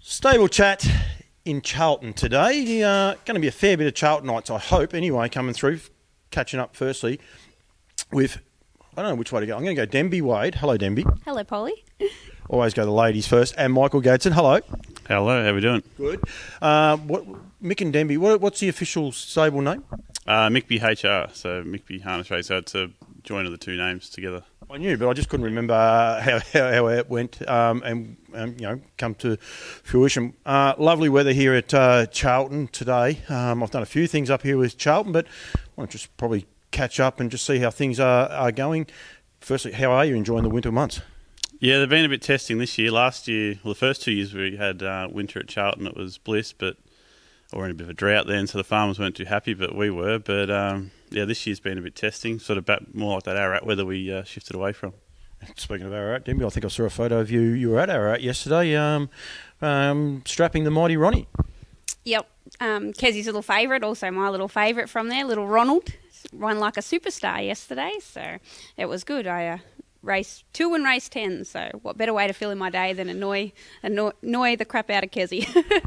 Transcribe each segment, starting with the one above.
Stable chat in Charlton today. Going to be a fair bit of Charltonites, I hope, anyway, coming through. Catching up firstly with, I don't know which way to go. I'm going to go Denby Wade. Hello, Denby. Hello, Polly. Always go the ladies first. And Michael Gadsden. Hello. Hello, how we doing? Good. Mick and Denby, what's the official stable name? MICBY HR, so MICBY Harness Race. So it's a join of the two names together. I knew, but I just couldn't remember how it went and come to fruition. Lovely weather here at Charlton today. I've done a few things up here with Charlton, but I want to just probably catch up and just see how things are going. Firstly, how are you enjoying the winter months? Yeah, they've been a bit testing this year. Last year, well, the first 2 years we had winter at Charlton, it was bliss, but we're in a bit of a drought then, so the farmers weren't too happy, but we were. But this year's been a bit testing, sort of back more like that Ararat weather we shifted away from. Speaking of Ararat, Denby, I think I saw a photo of you. You were at Ararat yesterday, strapping the mighty Ronnie. Yep. Kezzy's little favourite, also my little favourite from there, little Ronald. Run like a superstar yesterday, so it was good. I race 2 and race 10, so what better way to fill in my day than annoy the crap out of Kezzy.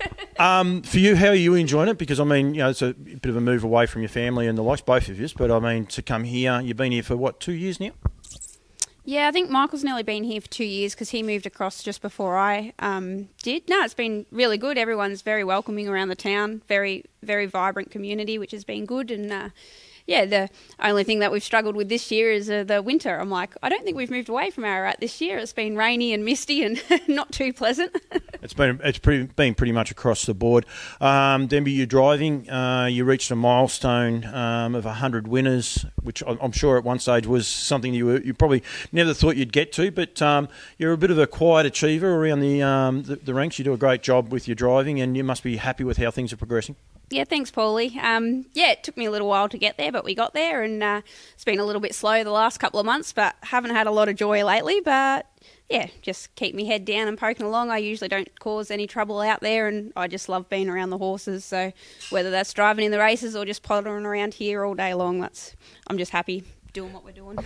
For you, how are you enjoying it? Because, I mean, it's a bit of a move away from your family and the likes, both of you, but, I mean, to come here, you've been here for, 2 years now? Yeah, I think Michael's nearly been here for 2 years because he moved across just before I did. No, it's been really good. Everyone's very welcoming around the town, very, very vibrant community, which has been good, and the only thing that we've struggled with this year is the winter. I'm like, I don't think we've moved away from Ararat this year. It's been rainy and misty and not too pleasant. It's been pretty much across the board. Denby, you're driving. You reached a milestone of 100 winners, which I'm sure at one stage was something you probably never thought you'd get to. But you're a bit of a quiet achiever around the ranks. You do a great job with your driving, and you must be happy with how things are progressing. Yeah, thanks, Paulie. It took me a little while to get there, but we got there, and it's been a little bit slow the last couple of months, but haven't had a lot of joy lately. But yeah, just keep me head down and poking along. I usually don't cause any trouble out there, and I just love being around the horses. So whether that's driving in the races or just pottering around here all day long, I'm just happy doing what we're doing.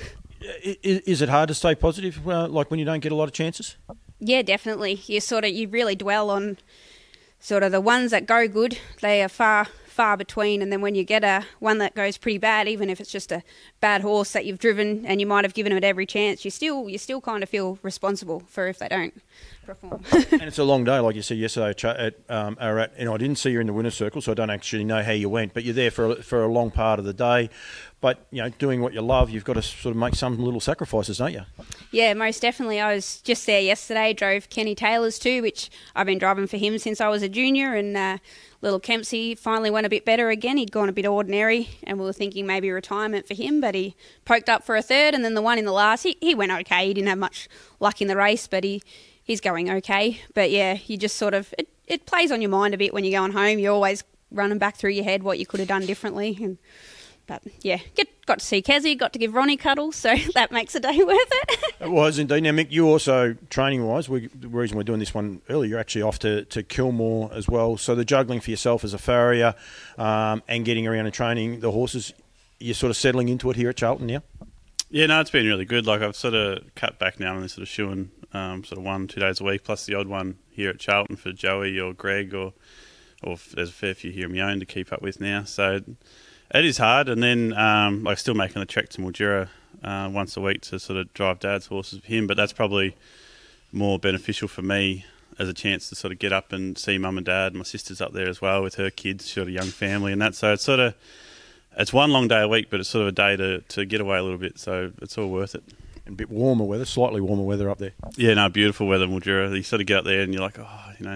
Is it hard to stay positive, like when you don't get a lot of chances? Yeah, definitely. You really dwell on sort of the ones that go good. They are far between, and then when you get one that goes pretty bad, even if it's just a bad horse that you've driven and you might have given it every chance, you still kind of feel responsible for if they don't perform. And it's a long day, like you said yesterday at Ararat, and I didn't see you in the winner's circle, so I don't actually know how you went, but you're there for a long part of the day. But, doing what you love, you've got to sort of make some little sacrifices, don't you? Yeah, most definitely. I was just there yesterday, drove Kenny Taylor's too, which I've been driving for him since I was a junior, and little Kempsey finally went a bit better again. He'd gone a bit ordinary, and we were thinking maybe retirement for him, but he poked up for a third, and then the one in the last, he went okay. He didn't have much luck in the race, but he's going okay. But yeah, you just sort of, it plays on your mind a bit when you're going home. You're always running back through your head what you could have done differently. But yeah, got to see Kezzy, got to give Ronnie cuddles, so that makes a day worth it. It was indeed. Now, Mick, you also, training-wise, the reason we're doing this one early, you're actually off to Kilmore as well. So the juggling for yourself as a farrier and getting around and training the horses, you're sort of settling into it here at Charlton now? Yeah, no, it's been really good. Like, I've sort of cut back now on this sort of shoeing sort of 1-2 days a week, plus the odd one here at Charlton for Joey or Greg, or there's a fair few here of my own to keep up with now. So it is hard, and then still making the trek to Mildura once a week to sort of drive Dad's horses with him, but that's probably more beneficial for me as a chance to sort of get up and see Mum and Dad. My sister's up there as well with her kids, sort of young family and that, so it's one long day a week, but it's sort of a day to get away a little bit, so it's all worth it. And a bit warmer weather, slightly warmer weather up there. Yeah, no, beautiful weather in Mildura. You sort of get up there and you're like,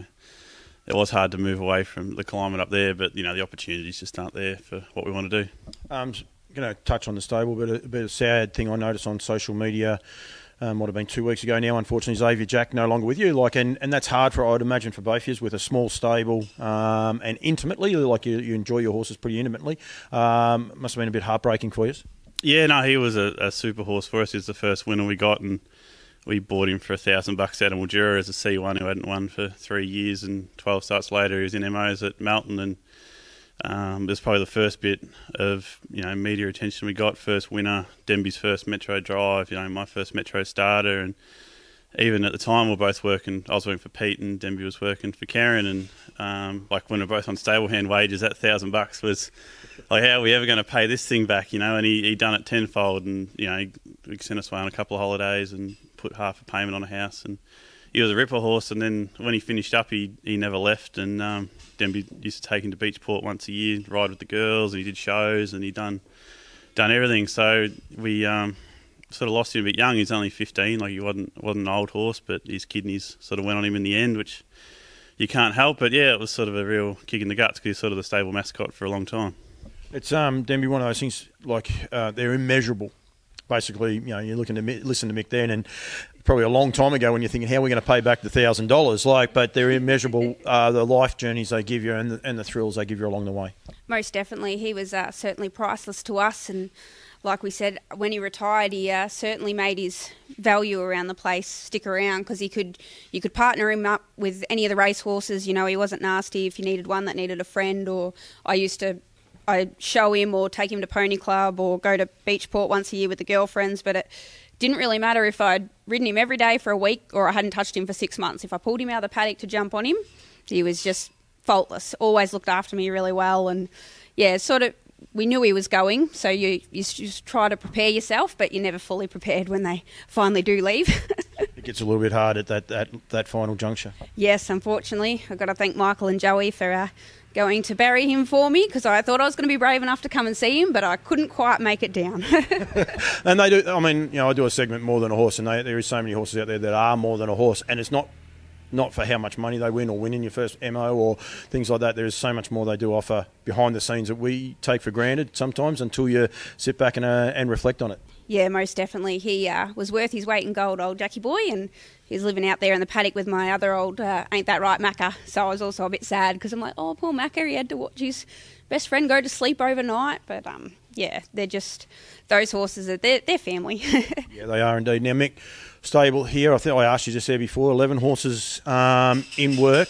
it was hard to move away from the climate up there, but, the opportunities just aren't there for what we want to do. I'm going to touch on the stable, but a bit of a sad thing I noticed on social media, might have been 2 weeks ago now, unfortunately, Xavier Jack no longer with you. And that's hard I would imagine, for both of you, with a small stable and intimately, like you enjoy your horses pretty intimately. Must have been a bit heartbreaking for you. Yeah, no, he was a super horse for us. He was the first winner we got, and we bought him for $1,000 out of Mildura as a C1 who hadn't won for 3 years, and 12 starts later he was in MOs at Melton, and it was probably the first bit of media attention we got. First winner, Denby's first Metro drive, my first Metro starter, and even at the time, we were both working. I was working for Pete, and Denby was working for Karen. And like when we were both on stable hand wages, that $1,000 was like, how are we ever going to pay this thing back? And he done it tenfold, and he sent us away on a couple of holidays and put half a payment on a house. And he was a ripper horse. And then when he finished up, he never left. And Denby used to take him to Beachport once a year, ride with the girls, and he did shows, and he done everything. So we sort of lost him a bit young. He's only 15, like he wasn't an old horse, but his kidneys sort of went on him in the end, which you can't help. But yeah, it was sort of a real kick in the guts because he's sort of the stable mascot for a long time. It's Denby, one of those things like they're immeasurable. Basically, you're looking to listen to Mick then, and probably a long time ago when you're thinking, how are we going to pay back the $1,000? But they're immeasurable. The life journeys they give you and the thrills they give you along the way. Most definitely, he was certainly priceless to us, and like we said, when he retired, he certainly made his value around the place stick around because you could partner him up with any of the race horses. He wasn't nasty if you needed one that needed a friend, or I'd show him or take him to Pony Club or go to Beachport once a year with the girlfriends, but it didn't really matter if I'd ridden him every day for a week or I hadn't touched him for 6 months. If I pulled him out of the paddock to jump on him, he was just faultless, always looked after me really well. And yeah, sort of, we knew he was going, so you just try to prepare yourself, but you're never fully prepared when they finally do leave. It gets a little bit hard at that final juncture. Yes, unfortunately. I've got to thank Michael and Joey for going to bury him for me, because I thought I was going to be brave enough to come and see him, but I couldn't quite make it down. And they do. I mean, I do a segment More Than a Horse, and there is so many horses out there that are more than a horse, and it's not for how much money they win or win in your first MO or things like that. There is so much more they do offer behind the scenes that we take for granted sometimes until you sit back and reflect on it. Yeah, most definitely. He was worth his weight in gold, old Jackie Boy, and he's living out there in the paddock with my other old Ain't That Right Macca. So I was also a bit sad because I'm like, oh, poor Macca, he had to watch his best friend go to sleep overnight. But yeah, they're just, those horses, they're family. Yeah, they are indeed. Now, Mick, stable here, I think I asked you just there before, 11 horses in work.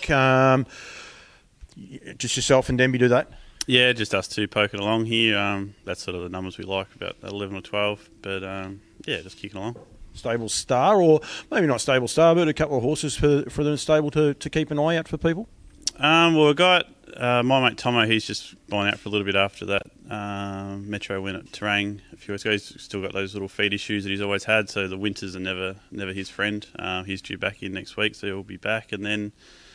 Just yourself and Denby do that? Yeah, just us two poking along here. That's sort of the numbers we like, about 11 or 12. But yeah, just kicking along. Stable star, or maybe not stable star, but a couple of horses for the stable to keep an eye out for people? Well, we've got my mate Tomo. He's just gone out for a little bit after that Metro win at Terang a few years ago. He's still got those little feed issues that he's always had, so the winters are never his friend. He's due back in next week, so he'll be back. And then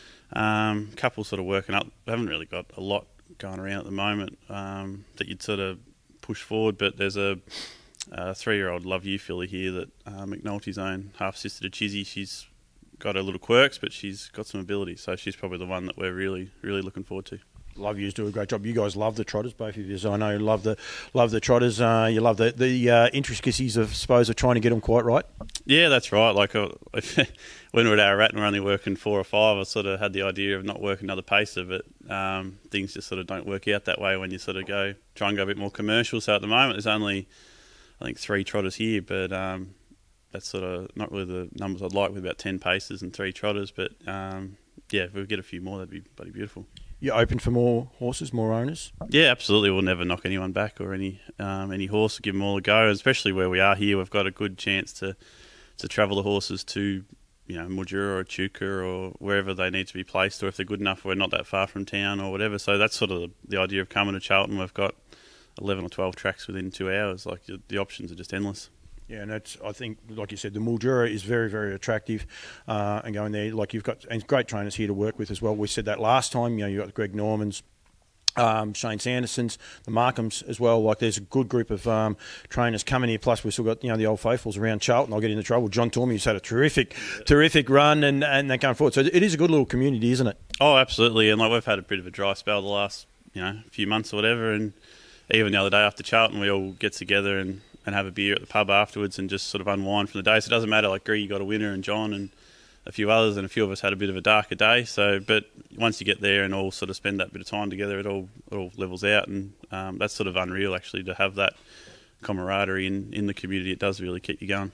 a couple sort of working up. We haven't really got a lot going around at the moment that you'd sort of push forward, but there's a 3-year-old Love You filly here that McNulty's own half-sister to Chizzy. She's got her little quirks, but she's got some ability, so she's probably the one that we're really, really looking forward to. Love You's do a great job. You guys love the trotters, both of you. So I know you love the trotters. You love the intricacies of, suppose, of trying to get them quite right. Yeah, that's right. Like when we were at Ararat and we're only working 4 or 5, I sort of had the idea of not working another pacer, but things just sort of don't work out that way when you sort of try and go a bit more commercial. So at the moment, there's only, I think, 3 trotters here, but that's sort of not really the numbers I'd like, with about 10 pacers and 3 trotters. But yeah, if we get a few more, that'd be bloody beautiful. You're open for more horses, more owners? Yeah, absolutely. We'll never knock anyone back or any horse. We'll give them all a go, especially where we are here. We've got a good chance to travel the horses to, Mildura or Echuca or wherever they need to be placed, or if they're good enough, we're not that far from town or whatever. So that's sort of the idea of coming to Charlton. We've got 11 or 12 tracks within 2 hours. Like, the options are just endless. Yeah, and I think, like you said, the Mildura is very, very attractive, and going there, like you've got great trainers here to work with as well. We said that last time. You've got Greg Normans, Shane Sandersons, the Markhams as well. Like, there's a good group of trainers coming here. Plus, we've still got the old faithfuls around Charlton. I'll get into trouble. John Tormey's had a terrific run, and they're going forward. So it is a good little community, isn't it? Oh, absolutely. And like, we've had a bit of a dry spell the last few months or whatever, and even the other day after Charlton, we all get together and have a beer at the pub afterwards and just sort of unwind from the day. So it doesn't matter, like Greg got a winner and John and a few others, and a few of us had a bit of a darker day. So, but once you get there and all sort of spend that bit of time together, it all levels out, and that's sort of unreal actually, to have that camaraderie in the community. It does really keep you going.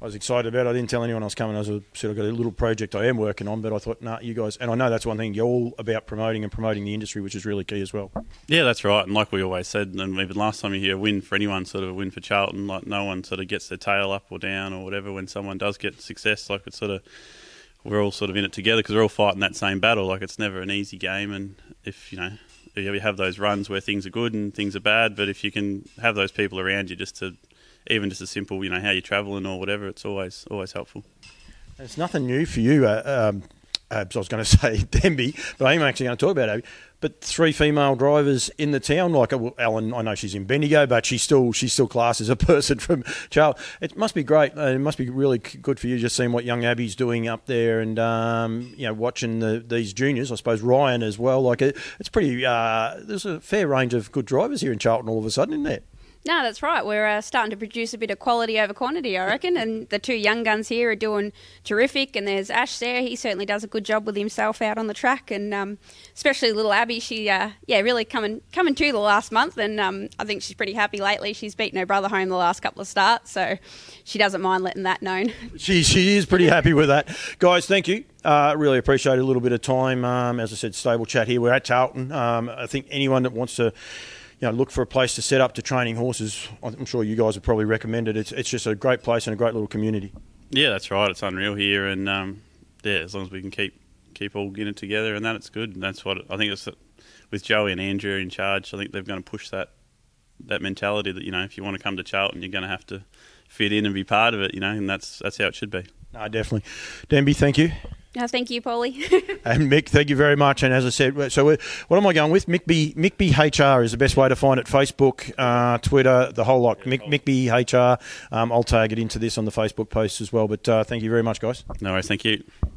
I was excited about it. I didn't tell anyone I was coming. I sort of got a little project I am working on, but I thought, nah, you guys, and I know that's one thing you're all about promoting the industry, which is really key as well. Yeah, that's right. And like we always said, and even last time you hear a win for anyone, sort of a win for Charlton, like no one sort of gets their tail up or down or whatever when someone does get success. Like it's sort of, we're all sort of in it together because we're all fighting that same battle. Like it's never an easy game, and if you have those runs where things are good and things are bad, but if you can have those people around you even just a simple, how you're travelling or whatever, it's always helpful. It's nothing new for you, Abs. I was going to say Denby, but I'm actually going to talk about Abby. But 3 female drivers in the town, like Ellen, I know she's in Bendigo, but she's still classed as a person from Charlton. It must be great. It must be really good for you just seeing what young Abby's doing up there, and watching these juniors. I suppose Ryan as well. Like it's pretty. There's a fair range of good drivers here in Charlton all of a sudden, isn't there? No, that's right. We're starting to produce a bit of quality over quantity, I reckon. And the 2 young guns here are doing terrific. And there's Ash there. He certainly does a good job with himself out on the track. And especially little Abby, she, really coming to the last month. And I think she's pretty happy lately. She's beaten her brother home the last couple of starts. So she doesn't mind letting that known. She is pretty happy with that. Guys, thank you. Really appreciate a little bit of time. As I said, stable chat here. We're at Charlton. I think anyone that wants to look for a place to set up to training horses, I'm sure you guys would probably recommend it. It's just a great place and a great little community. Yeah, that's right. It's unreal here, and as long as we can keep all in it together, and it's good. And that's what I think. It's with Joey and Andrew in charge. I think they're going to push that mentality that if you want to come to Charlton, you're going to have to fit in and be part of it. And that's how it should be. No, definitely. Denby, thank you. Thank you, Paulie. And Mick, thank you very much. And as I said, so what am I going with? Mickby HR is the best way to find it. Facebook, Twitter, the whole lot. Mickby HR. I'll tag it into this on the Facebook post as well. But thank you very much, guys. No worries. Thank you.